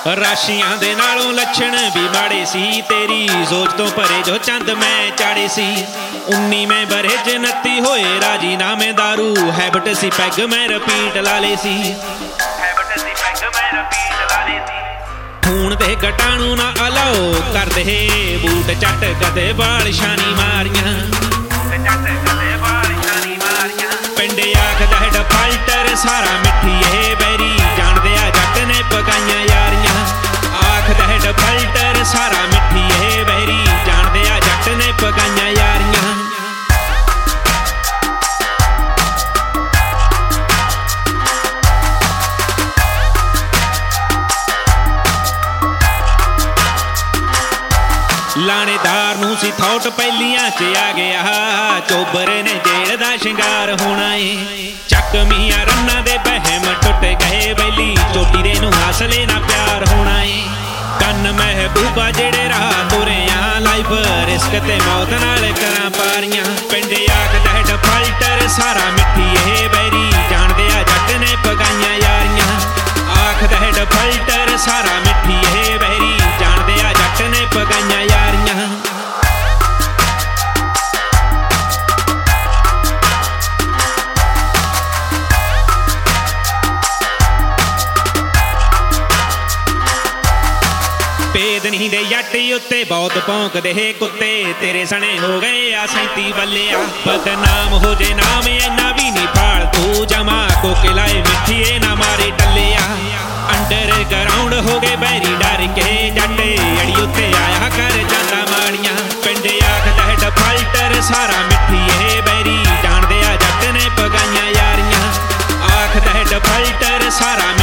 राशियां दे नालों लक्षण भी माड़े सी, तेरी सोच तो परे जो चंद मैं चाड़े सी। 19 में बरे 29 होए राजी नामे दारू, हैबिट सी पैग मैं रिपीट ला ले सी। खून दे कटाणू ना अलाओ कर दे, बूट चट कदे बाल शानी मारियां। पिंड आखदा है डिफाल्टर सारा मिठी ए बैरी, जान दिया जट ने पकाइयां यारियां। आखदा है डिफाल्टर सारा मिठी ए बैरी, जान दिया जट ने पकाइयां यारियां। लाणेदार नूं सी थॉट पहलियां च आ गया, चोबरे ने जेल दा शिंगार होना है। चकमियां रन्ना दे बहम टुट गए बैली, चोटी दे नूं हसले ना प्यार होना है। कन महबूबा जेड़े राह तुरे आ, लाइफ रिस्क ते मौत नाल करां पारियां। पिंड आखदा है डिफाल्टर सारा मिठी ए बैरी, जान दिया जट ने पगाइयां यारियां। आखदा है डिफाल्टर सारा मिठी ए बैरी, जान दिया जट ने पगाइयां यारियां। पेदनी दे जट उत्ते बहुत भौंकदे कुत्ते, तेरे सने हो गए आ 37 बल्लिया। बदनाम हो जे नाम इन्ना भी नहीं फालतू, जमा कोके लाए मिठिए ना मारे टल्लिया। अंडर ग्राउंड हो गए बैरी डर के, जट अड़ी उत्ते आया कर जांदा माड़ियां। पिंड आखदा है डिफाल्टर सारा मिठी ए बैरी, जान दिया जट ने पगाइयां यारियां। आखदा है डिफाल्टर सारा